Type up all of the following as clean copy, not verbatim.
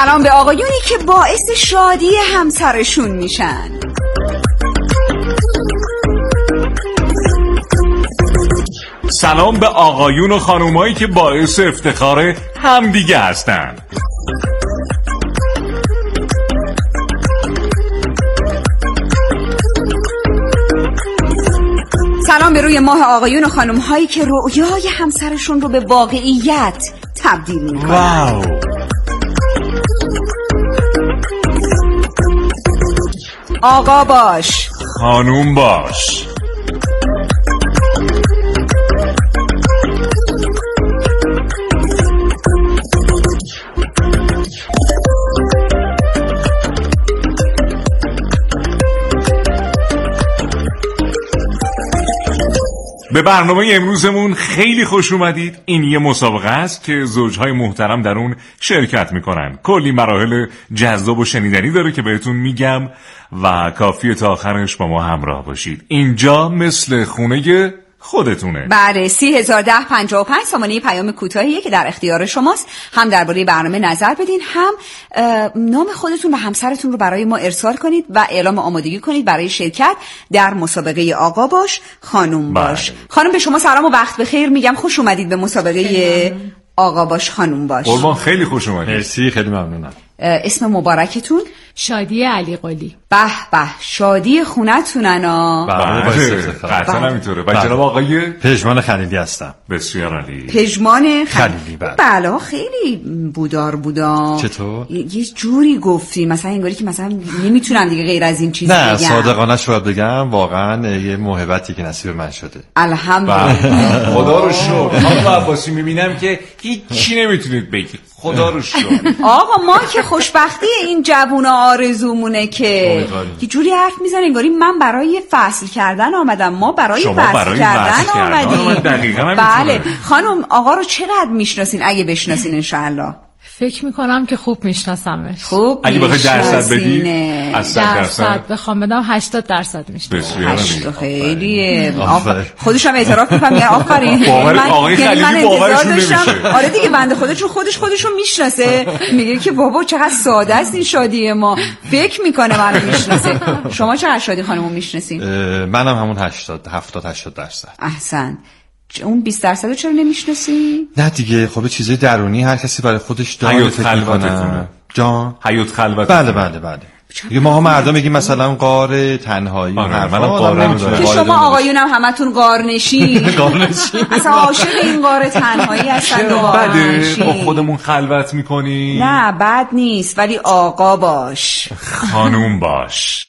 سلام به آقایونی که باعث شادی همسرشون میشن. سلام به آقایون و خانومایی که باعث افتخار همدیگه هستن. سلام به روی ماه آقایون و خانومهایی که رؤیای همسرشون رو به واقعیت تبدیل میکنن. واو. آقا باش، خانوم باش. به برنامه امروزمون خیلی خوش اومدید. این یه مسابقه است که زوجهای محترم در اون شرکت میکنن. کلی مراحل جذاب و شنیدنی داره که بهتون میگم و کافیه تا آخرش با ما همراه باشید. اینجا مثل خونه خودتونه. بله، 301055 سامانه پیام کوتاهیه که در اختیار شماست. هم درباره برنامه نظر بدین، هم نام خودتون و همسرتون رو برای ما ارسال کنید و اعلام آمادگی کنید برای شرکت در مسابقه آقا باش خانوم باش. خانم به شما سلام و وقت بخیر میگم، خوش اومدید به مسابقه آقا باش خانوم باش. قربان، خیلی خوش اومدید. مرسی، خیلی ممنونم. اسم مبارکتون؟ شادی علی قلی. به به، شادی خونتونن. قطعا همینطوره. و جناب آقای پژمان خلیلی هستم. بسیار عالی. پژمان خلیلی. بله، خیلی بودار بودا. چطور؟ یه جوری گفتی مثلا انگاری که مثلا نمیتونم دیگه غیر از این چیز بگم. نه، صادقانه شاید بگم واقعا یه موهبتی که نصیب من شده. الحمدلله. خدا رو شکر. خانم عباسی میبینم که هیچی نمیتونید بگید. خدا رو شکر. آقا ما که خوشبختی این جوونا آرزومونه که یه جوری حرف میزنه انگاری من برای فصل کردن آمدم، ما برای فصل کردن آمدیم. بله. خانم آقا رو چقدر میشناسین اگه بشناسین انشاءالله؟ فکر میکنم که خوب میشناسمش. خوب اگه بخوای درصد بدی؟ از 100% بخوام بدم 80% میشناسم. 80 خیلیه. خودش هم اعتراف میکنه آفرین. آقای خلیلی باورشون نمیشه. آره دیگه، بنده خودشو میشناسه، میگه که بابا چقدر ساده است این شادی ما. فکر میکنه منو میشناسه. شما چقدر شادی خانمو میشناسین؟ منم همون 80% احسن. اون 20% رو چرا نمیشناسی؟ نه دیگه، خب چیزای درونی هر کسی برای خودش داره. حیات خلوته. جان حیات خلوته. بله. یه ما مردم میگیم مثلا غار تنهایی. منم غار نمیدونم که شما آقایونم همتون غارنشین. اصلا عاشق این غار تنهایی هستن. بده با خودمون خلوت میکنی؟ نه بد نیست، ولی آقا باش خانوم باش.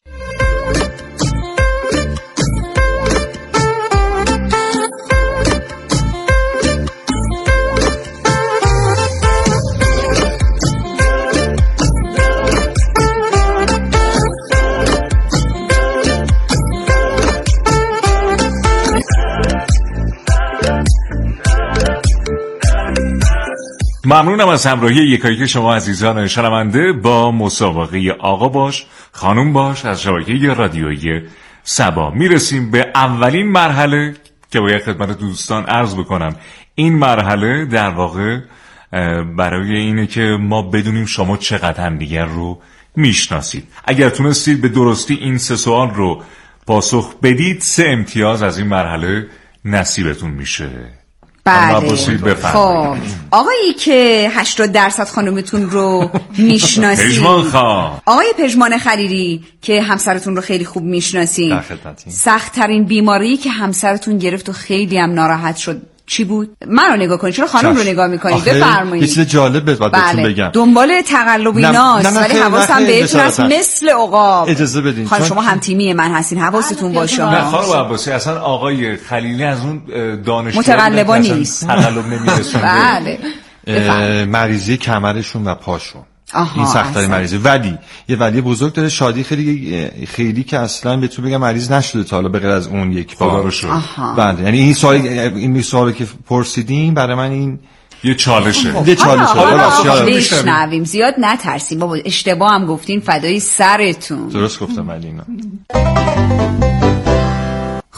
ممنونم از همراهی یکایی شما عزیزان شنونده با مسابقه آقا باش خانوم باش از شبکه رادیویی سبا. میرسیم به اولین مرحله که باید خدمت دوستان عرض بکنم. این مرحله در واقع برای اینه که ما بدونیم شما چقدر همدیگر رو میشناسید. اگر تونستید به درستی این 3 سوال رو پاسخ بدید 3 امتیاز از این مرحله نصیبتون میشه. بله. خب آقایی که 80% خانومتون رو میشناسید، پژمان خان، آقای پژمان خلیلی که همسرتون رو خیلی خوب میشناسید، سخت‌ترین بیماری که همسرتون گرفت و خیلی هم ناراحت شد چی بود؟ منو نگاه کنید، چرا خانم رو نگاه میکنید؟ بفرمایید. یه چیز جالب بهتون بگم. دنبال تقلب ایناست ولی حواسم بهتون هست مثل عقاب. اجازه بدین خانم شما هم تیمی من هستین، حواستون باشه. نه خانم عباسی، اصلا آقای خلیلی از اون دانشجو متقلبا نیست. تقلب نمیرسونه. بله. مریضی کمرشون و پاشون. این سخت‌ترین مریضه، ولی یه ولی بزرگ داره. شادی خیلی که اصلا بهتون بگم مریض نشده تا حالا به غیر از اون یک بار. بله، یعنی این سوالی که پرسیدین برای من این یه چالشه. حالا بشنویم، زیاد نترسیم بابا، اشتباه هم گفتین فدای سرتون. درست گفتم علی اینا.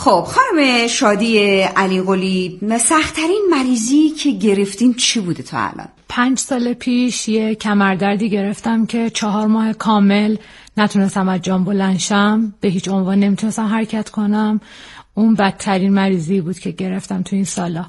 خب خانم شادی علی قلی، سخت‌ترین مریضی که گرفتین چی بوده تا الان؟ 5 سال پیش یه کمردردی گرفتم که 4 ماه کامل نتونستم از جام بلند شم، به هیچ عنوان نمیتونستم حرکت کنم. اون بدترین مریضی بود که گرفتم تو این سالا.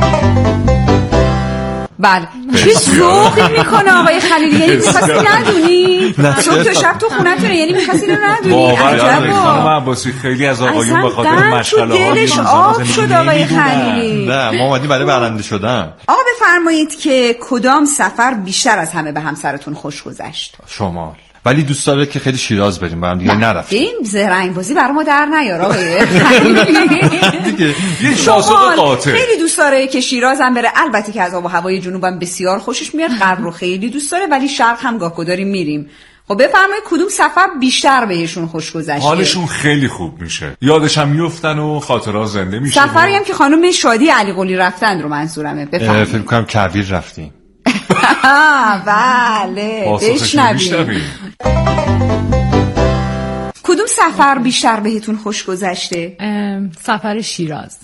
بله چه ذوقی میکنه آقای خلیلی، یعنی میخواستی ندونی؟ صبح تا شب تو خونتونه، یعنی میخواستی رو ندونی؟ عجبا خانم عباسی خیلی از آقایون به خاطر مشغله ها دلش آب شد آقای خلیلی. نه ما اومدیم برای برنده شدن. آقا بفرمایید که کدام سفر بیشتر از همه به همسرتون خوش گذشت؟ شمال. ولی دوست داره که خیلی شیراز بریم، با هم دیگه نرفتیم. زرنگ بازی برای ما در نیار آقای دیگه یه شاسق قاطع. خیلی دوست داره که شیراز هم بره، البته که از آب و هوای جنوبم بسیار خوشش میاد، غرب رو خیلی دوست داره، ولی شرق هم گاه‌گداری میریم. خب بفرمایید کدوم سفر بیشتر بهشون خوش گذشته؟ حالشون خیلی خوب میشه، یادش هم میافتن و خاطرات زنده میشه. سفری هم که خانم شادی علی قلی رفتن رو منظورمه. بفرمایید. فکر کنم کویر رفتیم. بله بشنویم. کدوم سفر بیشتر بهتون خوش گذشته؟ سفر شیراز.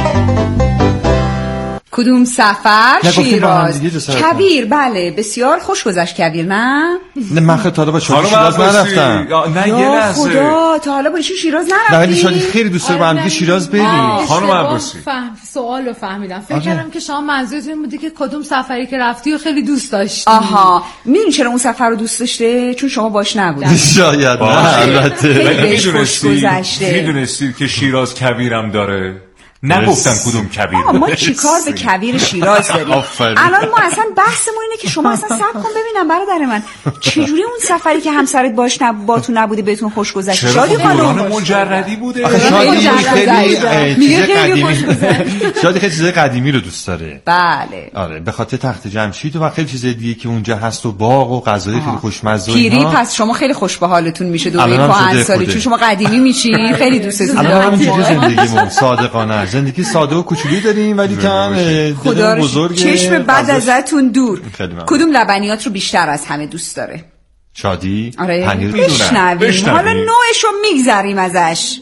کدوم سفر؟ شیراز. کویر. بله بسیار خوش گذشت کویر. نه من خیلی تا حالا با شیراز نرفتم. نه یه لحظه خدا تا حالا با شیراز نرفتی؟ نه ولی شادی خیلی دوست داره با هم دیگه شیراز بریم. خانم عباسی سوال رو فهمیدم، فکر کردم که شما منظورتون بوده که کدوم سفری که رفتی و خیلی دوست داشتی. آها میدونی چرا اون سفر رو دوست داشته؟ چون شما باش نبودید. شاید نه البته. میدونستید که شیراز کویرم داره؟ نگفتن کدوم کویر. ما چیکار به کویر شیراز داریم؟ الان ما اصلا بحثمون اینه که شما اصلا صبر کن ببینم برادر من چجوری اون سفری که همسرت باش با تو نبوده بهتون خوش گذشت؟ شادی خانم مجردی بوده. شادی خیلی شادی خیلی چیزای قدیمی رو دوست داره. بله آره به خاطر تخت جمشید و خیلی چیزای دیگه که اونجا هست و باغ و غذای خیلی خوشمزه و اینا. پس شما خیلی خوش به حالتون میشه دوره کهنسالی، چون شما قدیمی میشین. خیلی دوستتون دارم. زندگیمون صادقانه، زندگی ساده و کوچولی داریم ولی کن خدا بزرگ. چشم بعد ازتون دور. کدوم لبنیات رو بیشتر از همه دوست داره؟ شادی؟ آره. پنیر بشنویم. حالا نوعش رو میگذریم ازش.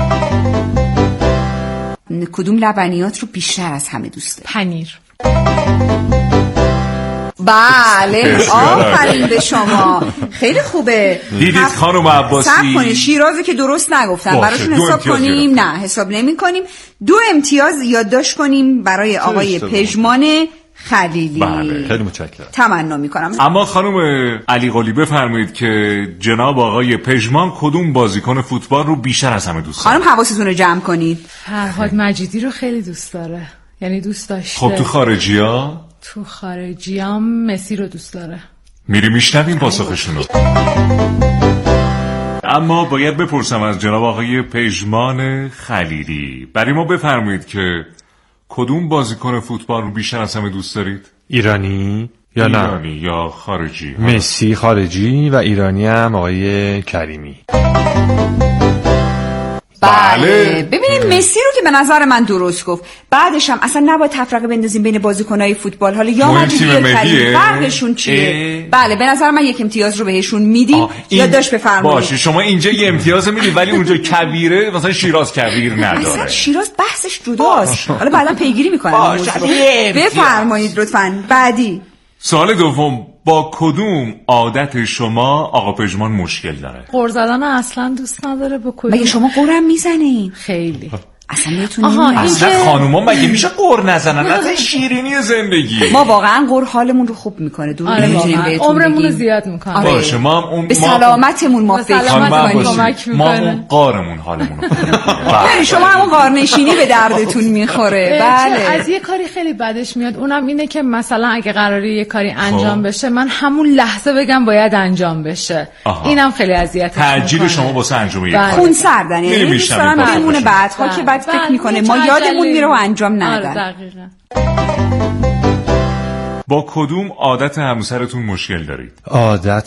کدوم لبنیات رو بیشتر از همه دوست داره؟ پنیر. بله آفرین به شما، خیلی خوبه. دیدید خانم عباسی؟ صبر کنید شیرازه که درست نگفتم براشون حساب کنیم. نه حساب نمی کنیم. 2 امتیاز یادداشت کنیم برای آقای پژمان خلیلی. بله خیلی متشکرم. تمنا میکنم. اما خانم علی قلی بفرمایید که جناب آقای پژمان کدوم بازیکن فوتبال رو بیشتر از همه دوست داره؟ خانم حواستون رو جمع کنید. فرهاد مجیدی رو خیلی دوست داره، یعنی دوست داشته. خب تو خارجی‌ها؟ تو خارجیام مسی رو دوست داره. میری میشنویم پاسخشونو. اما باید بپرسم از جناب آقای پژمان خلیلی، برای ما بفرمایید که کدوم بازیکن فوتبال رو بیشتر از همه دوست دارید؟ ایرانی یا نه؟ ایرانی یا خارجی؟ مسی خارجی و ایرانی هم آقای کریمی. بله ببینیم مسی رو که به نظر من درست گفت، بعدش هم اصلا نباید تفرقه بندازیم بین بازیکنای فوتبال. حالا یا مجیدی یا کریمی فرقشون چیه؟ بله به نظر من 1 امتیاز رو بهشون میدیم. یادداشت بفرمایید. باشه شما اینجا 1 امتیاز میدید ولی اونجا کویره، مثلا شیراز کویر نداره. مثلا شیراز بحثش جداست، حالا بعدا پیگیری میکنم. بفرمایید لطفاً. بعدی سوال دوم، با کدوم عادت شما آقا پژمان مشکل داره؟ قُر زدن اصلا دوست نداره. با کدوم؟ مگه شما قُرم میزنین؟ خیلی. اصلا میتونیم اصلا خانوما مگه میشه قُر نزنن؟ اصلا شیرینی زندگی. ما واقعا قُر حالمون رو خوب میکنه. دور نمیتونیم بهتون عمرمون رو زیاد میکنه. باشه ما اون به سلامتمون ما فکر میکنیم. ما اون قارمون حالمون رو خوب. شما همون قارنشینی به دردتون میخوره. بله از یه کاری خیلی بدش میاد، اونم اینه که مثلا اگه قراره یه کاری انجام بشه من همون لحظه بگم باید انجام بشه. اینم خیلی اذیتش میکنه. تعجیل شما واسه انجام یه خون سردن، یعنی دوست دارم بمونه بعدها که بعد فکر میکنه ما یادمون میره و انجام ندن. با کدوم عادت همسرتون مشکل دارید؟ عادت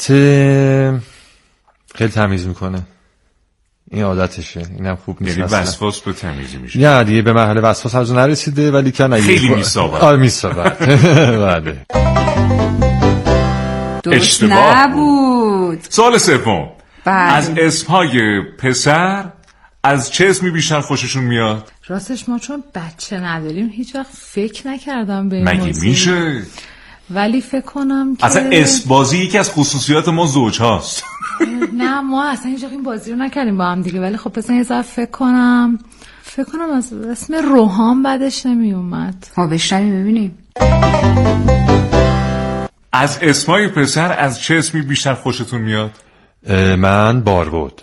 خیلی تمیز میکنه. این عادتشه، اینم خوب نیست. یعنی وسواس به تمیزی میشه. نه دیگه به مرحله وسواس هنوز نرسیده ولی کنه خیلی میسابه. آره میسابه. بله. درست نبود. سوال سوم، از اسمهای پسر از چه اسمی بیشتر خوششون میاد؟ راستش ما چون بچه نداریم هیچ وقت فکر نکردم به این موضوع. مگه میشه؟ ولی فکر کنم که اصلا اسم بازی یکی از خصوصیات ما زوج هاست. نه ما اصلا هیچ وقت این بازی رو نکردیم با هم دیگه، ولی خب بزن یه ذره فکر کنم از اسم روحان بعدش نمی اومد. ما بشنویم ببینیم. از اسمای پسر از چه اسمی بیشتر خوشتون میاد؟ من بارود.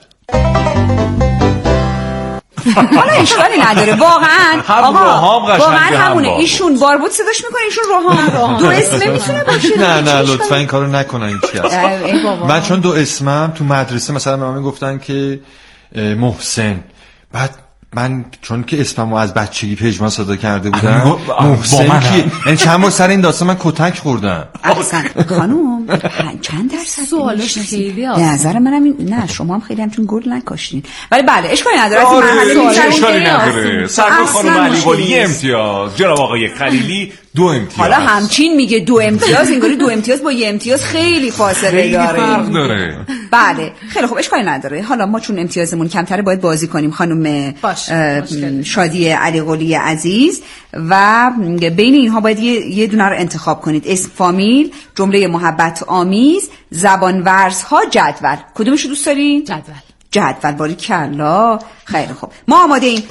حالا اشکالی نداره واقعا. آقا واقعا همونه. ایشون باربود صداش میکنه، ایشون روحان. دو اسمه میتونه باشه. نه لطفا این کارو نکنن. این چی هست؟ من چون دو اسمم تو مدرسه مثلا به من میگفتن که محسن، بعد من چون که اسممو از بچگی پژمان صدا کرده بودم محسن کی، یعنی چند بار سر این داستان من کتک خوردم. اصلا خانوم چند درصد سوالش خیلی به نظر منم نه شما هم خیلی همچون گل نکاشتین، ولی بله اشکالی نداره. اشکالی نداره. سرکار خانم علیقلی امتیاز، جناب آقای خلیلی 2 امتیاز. حالا همچین میگه 2 امتیاز، انگاری 2 امتیاز با 1 امتیاز خیلی فاصله داره. فرق داره. بله خیلی خوب اشکالی نداره. حالا ما چون امتیازمون کمتره باید بازی کنیم خانم شادی علیقلی عزیز و بین اینها باید یه دونه رو انتخاب کنید. اسم فامیل، جمله محبت آمیز، زبان ورزها، جدول. کدومشو دوست دارین؟ جدول. باریکلا. خیلی خوب ما آماده ایم.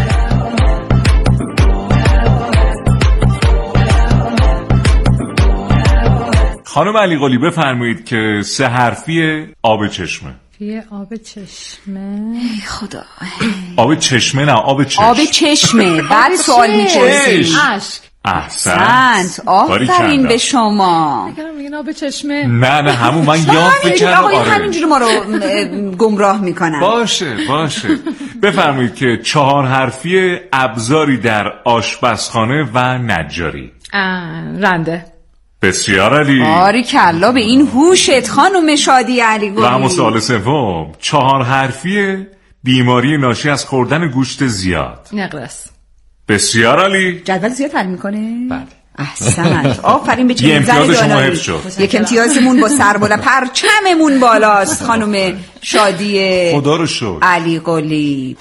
خانم علیقلی بفرمایید که 3 حرفی آب چشمه. آب چشمه. ای خدا. آب چشمه نه آب چشم. آب چشمه. بعد سوال می‌پرسی. اشک. احسنت. آفرین به شما. میگن آب چشمه. نه همون من یاد بکردم. آقای همینجوری ما رو گمراه میکنن. باشه بفرمایید که 4 حرفی ابزاری در آشپزخانه و نجاری. رنده. بسیار علی. باریکلا به این هوشت خانم شادی علیقلی. و اما سوال سوم 4 حرفی بیماری ناشی از خوردن گوشت زیاد. نقرس. بسیار علی. جدول زیاد حل میکنه؟ بله. احسنت. آفرین به چه امتیاز شما حفظ شد. یک امتیازمون با سر بالا، پرچممون بالاست خانم شادی خدا رو شکر علیقلی.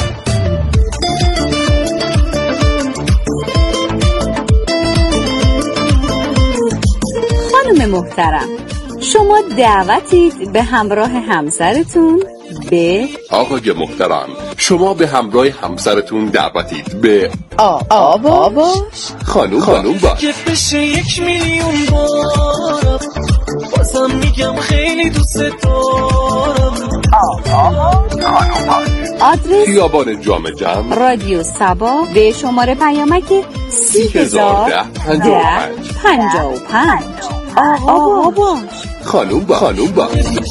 خانم محترم، شما دعوتید به همراه همسرتون به آقای محترم، شما به همراه همسرتون دعوتید به آباش خانوم باش. که بشه 1 میلیون بار بازم میگم خیلی دوست دارم. خانوم باش. آدرس خیابان جام جم، رادیو سبا، به شماره پیامک 301055. آباش خانوم باش.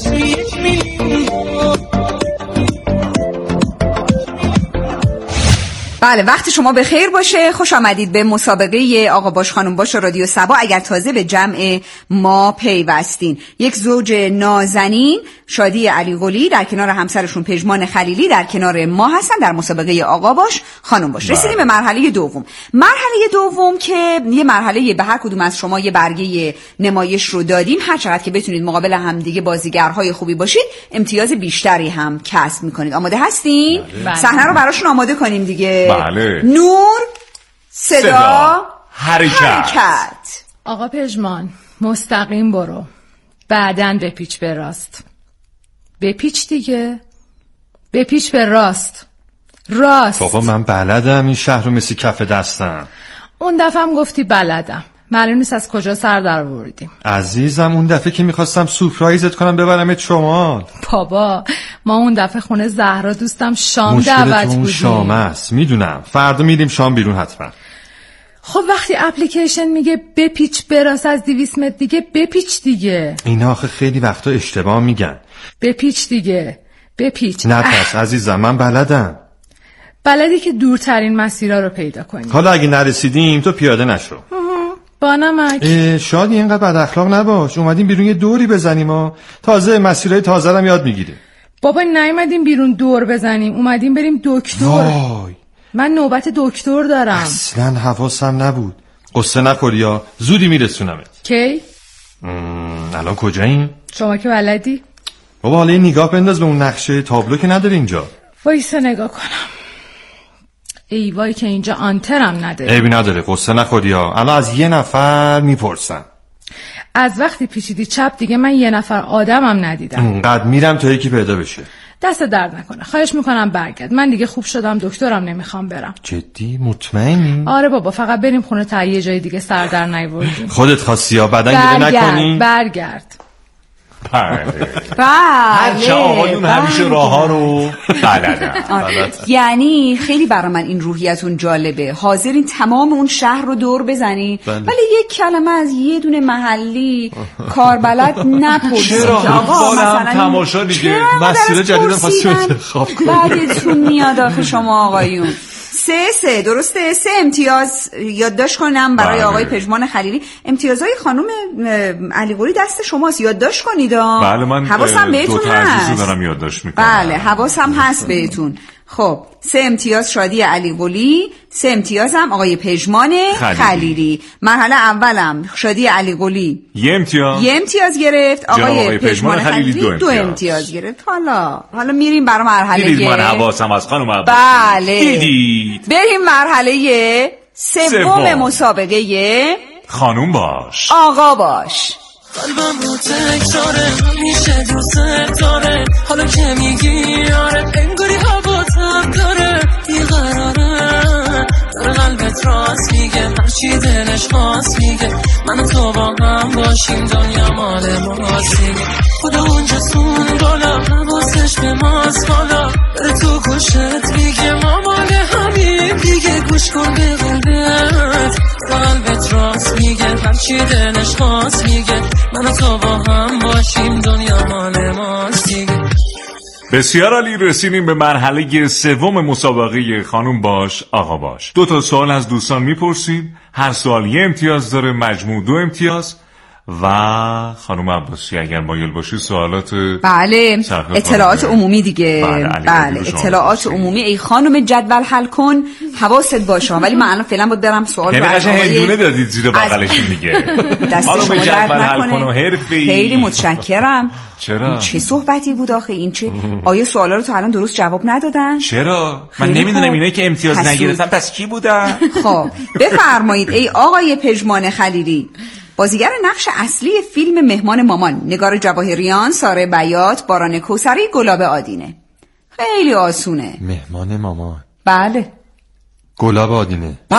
بله وقت شما به خیر باشه. خوش آمدید به مسابقه آقا باش خانوم باش رادیو سبا. اگر تازه به جمع ما پیوستین، یک زوج نازنین شادی علیقلی در کنار همسرشون پژمان خلیلی در کنار ما هستن در مسابقه آقا باش خانوم باش. رسیدیم به مرحله دوم. مرحله دوم که یه مرحله به هر کدوم از شما یه برگه نمایش رو دادیم. هر چقدر که بتونید مقابل هم دیگه بازیگرهای خوبی باشید امتیاز بیشتری هم کسب میکنید. آماده هستین؟ صحنه رو براشون آماده کنیم دیگه. بله. نور، صدا، حرکت. آقا پژمان مستقیم برو، بعدن بپیچ به راست. بپیچ دیگه، بپیچ به راست. بابا من بلدم این شهر رو مثل کف دستم. اون دفعه هم گفتی بلدم، معلوم نیست از کجا سر در آوردیم. عزیزم اون دفعه که میخواستم سورپرایزت کنم ببرمت شمال. بابا ما اون دفعه خونه زهرا دوستم شام دعوت بودیم. اون شام است میدونم، فردا میریم شام بیرون حتما. خب وقتی اپلیکیشن میگه بپیچ براس از 200 متر دیگه بپیچ دیگه. اینا آخه خیلی وقتا اشتباه میگن. بپیچ دیگه، بپیچ. نترس عزیزم من بلدم. بلدی که دورترین مسیرها رو پیدا کنی. حالا اگه نرسیدیم تو پیاده نشو. با نمک. شادی اینقدر بد اخلاق نباش، اومدیم بیرون یه دوری بزنیم و تازه مسیرهای تازه هم یاد میگیریم. بابا نیومدیم بیرون دور بزنیم، اومدیم بریم دکتر. وای من نوبت دکتر دارم. اصلا حواسم نبود. قصه نخوری یا زودی میرسونمت. کی؟ الان کجاییم؟ شما که بلدی. بابا حالا یه نگاه بنداز به اون نقشه تابلو که نداره اینجا. وایسا نگاه کنم. ای وای که اینجا آنترم نداره. عیبی نداره، قصه نخوری ها. الان از یه نفر میپرسم. از وقتی پیچیدی چپ دیگه من یه نفر آدمم ندیدم. اینقدر میرم تا یکی پیدا بشه. دست درد نکنه، خواهش میکنم برگرد. من دیگه خوب شدم، دکترم نمیخوام برم. جدی؟ مطمئنی؟ آره بابا، فقط بریم خونه تا یه جای دیگه سر در نیوردیم. خودت خواستی یا بعدن گیره نکنی؟ برگرد. بله. بله. آقایون همیشه راه ها رو بلدن. یعنی خیلی برای من این روحیتون جالبه، حاضرین تمام اون شهر رو دور بزنین ولی یک کلمه از یه دونه محلی کاربلد نپرسید. چرا؟ آقا مثلا تماشا دیگه مسیر جدیدم خواستیم انتخاب کنیم. بعدتون میاد آخه شما آقایون. 3 درسته؟ 3 امتیاز یادداشت کنم برای آقای پژمان خلیلی. امتیازهای خانم علیقلی دست شماست، یادداشت کنید. بله من حواسم بهتون هست. دارم یادداشت میکنم. بله حواسم هست بهتون. خب 3 امتیاز شادی علیقلی، 3 امتیاز هم آقای پژمان خلیلی. مرحله اولم شادی علیقلی 1 امتیاز گرفت، آقای پژمان خلیلی 2 امتیاز گرفت. حالا میریم برای مرحله دیدید من حواسم از خانم عباسی. بله دیدید. بریم مرحله سوم مسابقه خانوم باش آقا باش. قلبم رو تکراره میشه دوست داره، حالا که میگی آره انگاری حواسم داره بیقراره، داره قلبت راست میگه هرچی دلش خواست میگه، من و تو با هم باشیم دنیا مال ماست میگه، خدا اونجا سون بالا حواسش به ماست بالا، داره تو گوشت میگه ما مال همین دیگه، گوش کن به قلبت قلبت راست میگه هرچی دلش خواست میگه، من و تو با هم باشیم دنیا مال ماست دیگه. بسیار عالی، رسیدیم به مرحله سوم مسابقه خانوم باش آقا باش. 2 سوال از دوستان میپرسیم، هر سوال 1 امتیاز داره، مجموع 2 امتیاز. و خانم عباسی اگر مایل باشی سوالات بله اطلاعات عمومی دیگه. بله اطلاعات عمومی. ای خانم جدول حل کن، حواست باشه. ولی من الان فعلا باید برم سوال یعنی قشنگ هندونه دادید زیر بغلش دیگه. دست شما درد نکنه. حرفی. خیلی متشکرم. چرا؟ چه صحبتی بود آخه این؟ چه آیا سوالا رو تا الان درست جواب ندادن؟ چرا؟ من نمیدونم اینایی که امتیاز نگرفتن پس کی بودن؟ خب بفرمایید ای آقای پژمان خلیلی، بازیگر نقش اصلی فیلم مهمان مامان، نگار جواهریان، ساره بیات، باران کوثری، گلاب آدینه. خیلی آسونه. مهمان مامان. بله. گلاب آدینه. بله.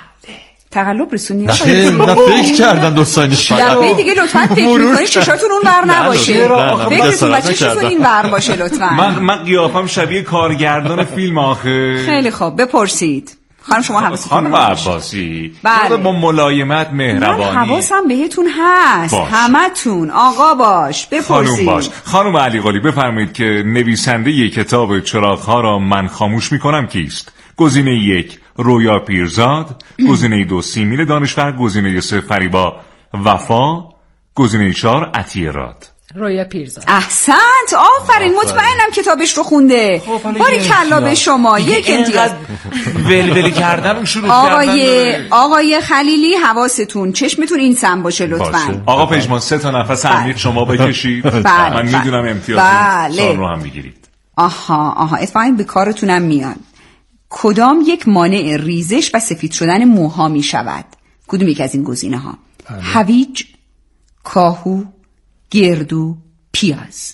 تقلب رسونی نه فکر کردم دوستانش دفعه دیگه لطفاً فکر می‌کنید چشاتون اون ور نباشه. فکرتون بچه چشاتون این ور باشه لطفاً. من قیافم شبیه کارگردان فیلم آخه. خیلی خوب بپرسید. خانم شما حواستون خانم عباسی بله. با ملایمت مهربانی. من حواسم بهتون هست همتون. آقا باش بپرسید. خانم باش. خانم علیقلی بفرمایید که نویسنده ی کتاب چراغ‌ها را من خاموش میکنم کیست؟ گزینه 1 رویا پیرزاد، گزینه 2 سیمین دانشور، گزینه 3 فریبا وفا، گزینه 4 عطیه راد. رویا پیرزاد. احسنت، آفرین. مطمئنم کتابش رو خونده. باریکلا به شما. 1 امتیاز. ولولی کردن شروع کردن. آقای خلیلی حواستون چشمتون این سم باشه لطفاً. آقا پژمان 3 نفس عمیق شما بکشید. من میدونم امتیاز سال رو هم میگیرید. آها اتفاقاً به کارتونم میان. کدام یک مانع ریزش و سفید شدن موها می شود؟ کدوم یک از این گزینه ها؟ هویج، کاهو، گردو، پیاز.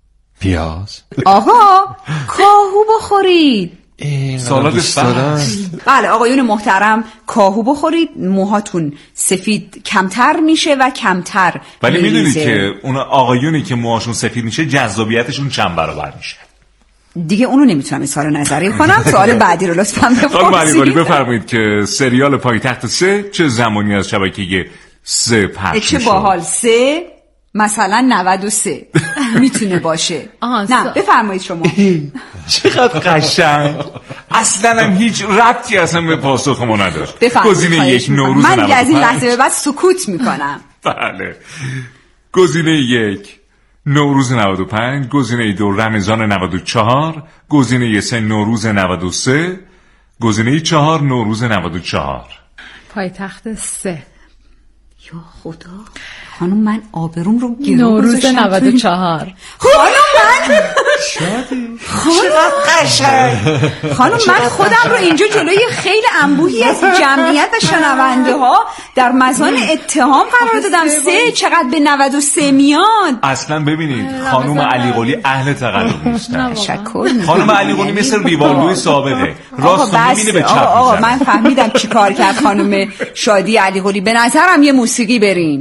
آقا کاهو بخورید. سالاد بله آقایون محترم، کاهو بخورید، موهاتون سفید کمتر میشه و کمتر. ولی میدونید که اون آقایونی که موهاشون سفید میشه جذابیتشون چند برابر میشه. دیگه اونو نمیتونم اظهار نظری کنم. سوال بعدی رو لطفاً بپرسید. خانم علیقلی بفرمایید که سریال پایتخت 3 چه زمانی از شبکه 3 پخش میشه؟ چه باحال. 3 مثلا 93 میتونه باشه. نه بفرمایید شما. چقدر قشنگ. اصلا هم هیچ ربطی اصلا به پاسخ ما نداشت. گزینه 1 نوروز 95. من از این لحظه به بعد سکوت میکنم. بله. گزینه 1 نوروز 95، گزینه 2 رمضان 94، گزینه 3 نوروز 93، گزینه 4 نوروز 94. پایتخت 3. یا خدا خانم من آبروم رو گرو نوروز 94. خانم من چقدر قشنگ. خانم من خودم رو اینجا جلوی خیلی انبوهی از جمعیت و شنونده ها در مزان اتهام قرار دادم. چقدر به 93 میاد. اصلا ببینید خانم علیقلی اهل تقلب نیستن. تشکر. خانم علیقلی مثل ریوالدوی سابقه راست میبینه به چپ میزنه. آقا من فهمیدم چی کار کرد خانم شادی علیقلی. به نظرم یه موسیقی بریم.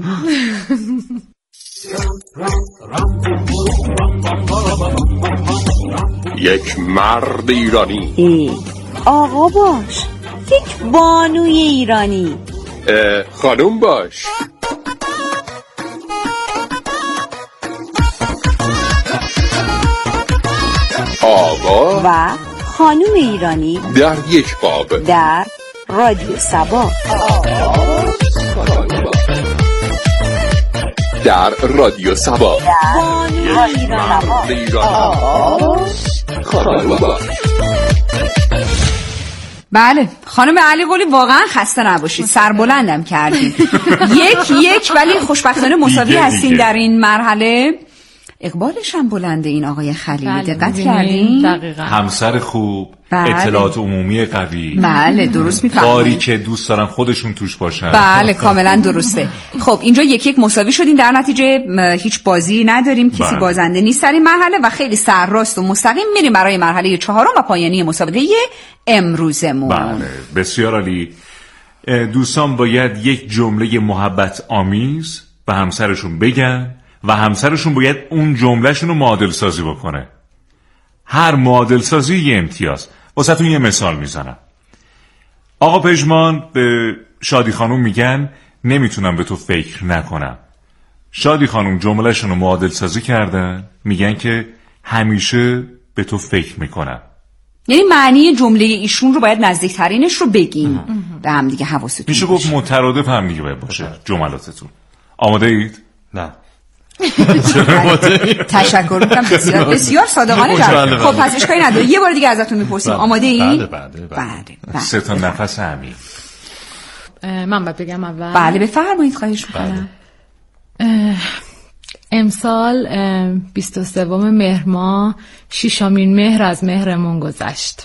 یک مرد ایرانی. آقا باش. یک بانوی ایرانی. خانوم باش. آقا و خانوم ایرانی در یک باب در رادیو سبا. در رادیو سبا. بله خانم علیقلی واقعا خسته نباشید، سربلندم کردید. یک ولی خوشبختانه مساوی هستین در این مرحله. اقبالش هم بلنده این آقای خلیلی. دقت کردین؟ دقیقاً. همسر خوب، بله. اطلاعات عمومی قوی. بله درست میفهمید. کاری که دوست دارن خودشون توش باشن. بله کاملا درسته. خب اینجا یک مساوی شدیم، در نتیجه هیچ بازی نداریم، کسی بله. بازنده نیست در این مرحله و خیلی سرراست و مستقیم میریم برای مرحله 4 و پایانی مسابقه امروزمون. بله بسیار عالی. دوستان باید یک جمله محبت آمیز به همسرشون بگن و همسرشون باید اون جملهشون رو معادل سازی بکنه. هر معادل سازی یه امتیاز. واسهتون یه مثال میزنم. آقا پژمان به شادی خانوم میگن نمیتونم به تو فکر نکنم. شادی خانوم جملهشون رو معادل سازی کردن، میگن که همیشه به تو فکر میکنم. یعنی معنی جمله ایشون رو باید نزدیکترینش رو بگین به هم دیگه. حواستون میشه گفت مترادف هم دیگه باید باشه جملاتتون. آماده اید؟ نه. تشکر میکنم. بسیار صادقانه جواب. خب پس اشکالی نداره، یه بار دیگه ازتون میپرسیم. آماده ای؟ بله. 3 نفس عمیق. من باید بگم اول؟ بله بفرمایید، خواهش میکنم. امسال 23 مهر ماه 6 مهر از مهرمون گذشت.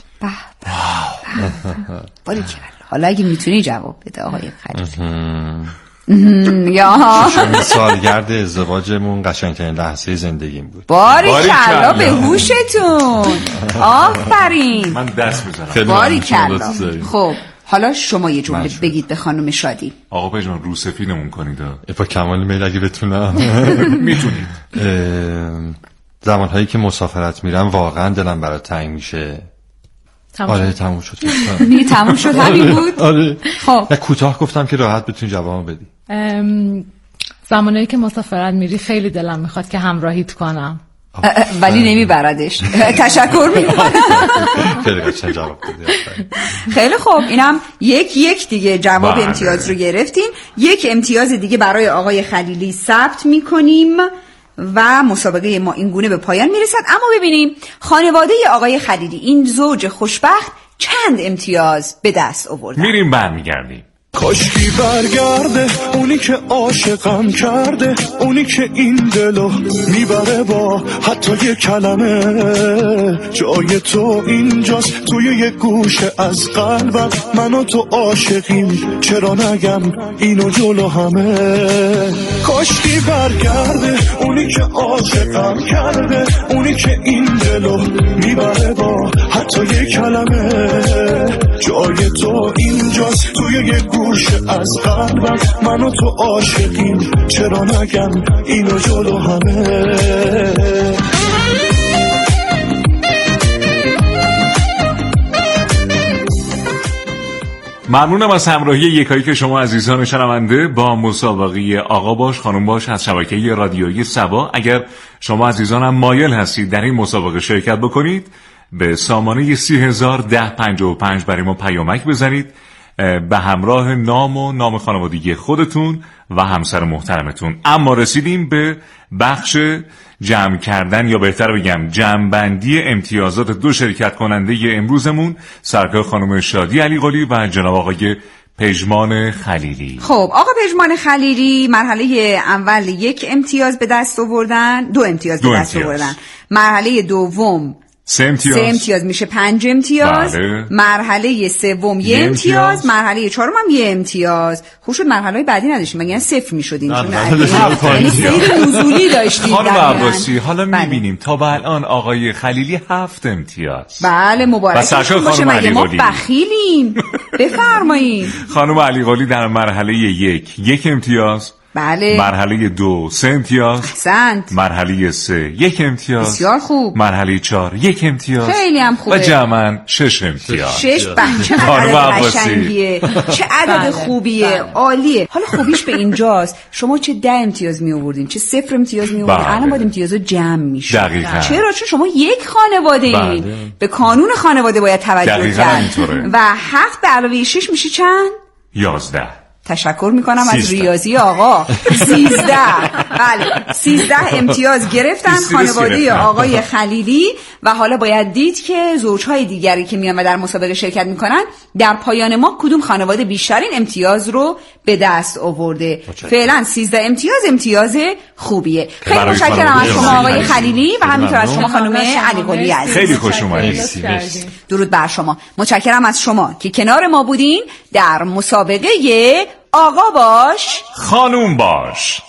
باریکلا. حالا اگه میتونی جواب بده آقای خلیلی. یا سالگرد ازدواجمون قشنگترین لحظه زندگیم بود. باریکلا به هوشتون. آفرین. من دست میزنم. باریکلا. خب حالا شما یه جمله بگید به خانم شادی. آقا پژمان روسفینمون کنید. با کمال میل اگه بتونم. میتونید. زمانهایی که مسافرت میرم واقعا دلم برات تنگ میشه. آره تموم شد. تموم شد همین بود. آره. خب نه کوتاه گفتم که راحت بتونی جوابمو بدی. زمانهایی که مسافرت میری خیلی دلم میخواد که همراهیت کنم ولی نمیبردش. تشکر میکنم. خیلی قشنگ جواب دادی. خیلی خوب، اینم یک دیگه جواب امتیاز رو گرفتین. یک امتیاز دیگه برای آقای خلیلی ثبت میکنیم و مسابقه ما این گونه به پایان میرسد. اما ببینیم خانواده آقای خلیلی، این زوج خوشبخت، چند امتیاز به دست آوردن. میریم برمیگردیم. کاشکی برگرده اونی که عاشقم کرده، اونی که این دلو میبره با حتی یه کلمه. جای تو اینجاست توی یه گوشه از قلبم، من و تو عاشقیم چرا نگم اینو جلو همه. کاشکی برگرده اونی که عاشقم کرده، اونی که این دلو میبره با حتی یه کلمه. جای تو اینجاست توی یه گوشه از قلبم، من و تو عاشقیم چرا نگم اینو جلو همه. ممنونم از همراهی یکایی که شما عزیزان شنونده با مسابقه آقا باش خانم باش از شبکه رادیویی سبا. اگر شما عزیزانم مایل هستید در این مسابقه شرکت بکنید، به سامانه 301055 برای ما پیامک بزنید به همراه نام و نام خانوادگی خودتون و همسر محترمتون. اما رسیدیم به بخش جمع کردن یا بهتر بگم جمع‌بندی امتیازات دو شرکت کننده امروزمون، سرکار خانم شادی علیقلی و جناب آقای پژمان خلیلی. خب آقا پژمان خلیلی مرحله اول 1 امتیاز به دست آوردن، 2 امتیاز به دست آوردن. مرحله دوم 3 امتیاز میشه 5 امتیاز. بله. مرحله سوم 1 امتیاز. مرحله چهارم هم 1 امتیاز. خوب شد مرحله بعدی نداشتیم مگر 0 میشدین چون نزولی داشتیم. خانم عباسی حالا میبینیم تا به الان آقای خلیلی 7 امتیاز. بله مبارک باشه، مگه ما بخیلیم؟ بفرمایید. خانم علیقلی در مرحله 1 امتیاز. بله. مرحله 2 3 امتیاز. احسنت. مرحله 3 1 امتیاز. بسیار خوب. مرحله 4 1 امتیاز. خیلی هم خوبه. و جمعاً 6 امتیاز. 6 چه عدد قشنگیه، چه عدد خوبیه، عالیه. حالا خوبیش به اینجاست شما چه 10 امتیاز می آوردین چه 0 امتیاز می آوردین، الان باید امتیازو جمع میشه. دقیقاً. چرا؟ چون شما یک خانواده این. به قانون خانواده باید توجه کرد. و 7 به علاوه 6 میشه چند؟ 11. تشکر میکنم از ریاضی آقا. 13. بله 13 امتیاز گرفتن خانواده آقای خلیلی. و حالا باید دید که زوجهای دیگری که میان و در مسابقه شرکت میکنن در پایان ماه کدوم خانواده بیشترین امتیاز رو به دست آورده. فعلا 13 امتیاز خوبیه. خیلی متشکرم از شما آقای خلیلی و همینطور از شما خانم علیقلی عزیز. خیلی خوش اومدید. درود بر شما. متشکرم از شما که کنار ما بودین در مسابقه آقا باش خانوم باش.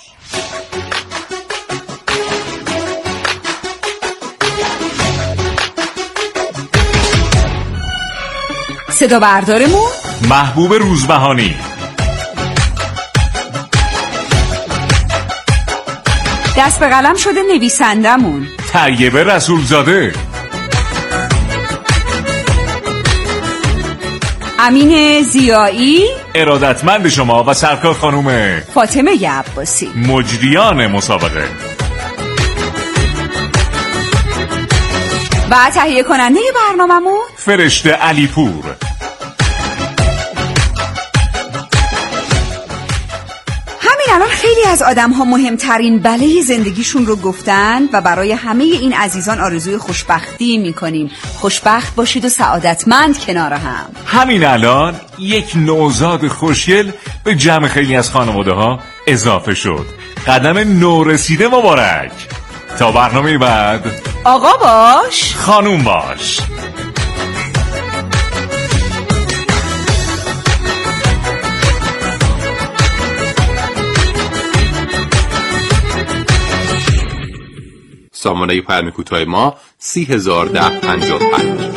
صدا بردارمون محبوب روزبهانی. دست به قلم شده نویسندمون طیبه رسولزاده. امین زیایی. ارادتمند شما و سرکار خانوم فاطمه عباسی، مجریان مسابقه. و تهیه کننده برنامه‌مون فرشته علیپور. الان خیلی از آدم‌ها مهمترین بله زندگیشون رو گفتن و برای همه این عزیزان آرزوی خوشبختی می‌کنیم. خوشبخت باشید و سعادتمند کنار هم. همین الان یک نوزاد خوشگل به جمع خیلی از خانواده‌ها اضافه شد. قدم نورسیده مبارک. تا برنامه بعد آقا باش خانوم باش. سامانه پیام کوتاه ما 301055.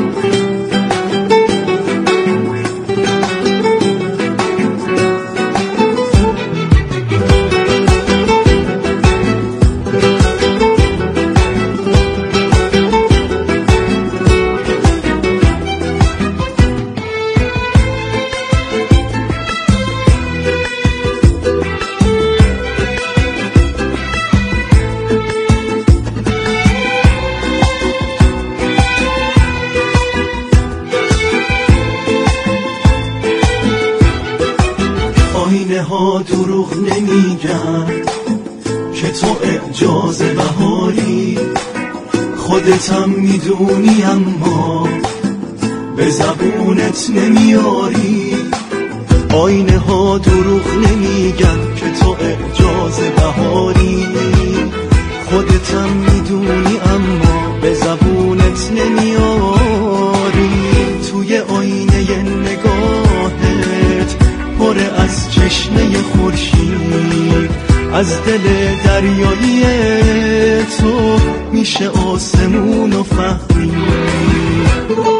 دروغ نمیگن که تو اعجاز بهاری، خودتم میدونی اما به زبونت نمیاری. آینه ها دروغ نمیگن که تو اعجاز بهاری، خودتم میدونی اما به زبونت نمیاری. توی آینه نگاهت پر از چشمه خورشید، از دل دریایی تو میشه آسمون و فهمید.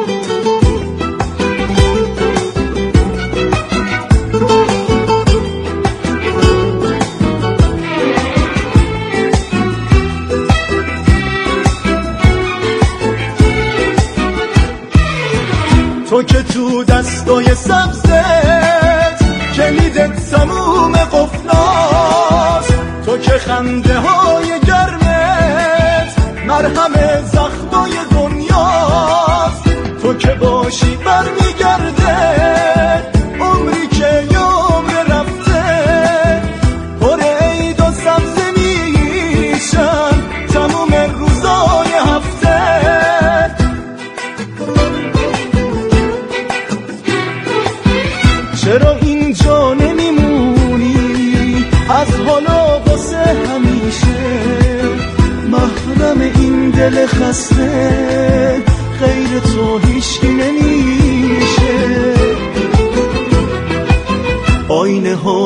تو که تو دستای سبزت کلیدت سموم قفلاست، تو که خنده های گرمت مرهم زخمای دنیاست، تو که باشی برمیگرده عمری که یوم رفته، پر عید و سبزه میشن تموم روزای هفته. چرا از حالا واسه همیشه محرم این دل خسته، غیر تو هیچکی نمیشه. آینه ها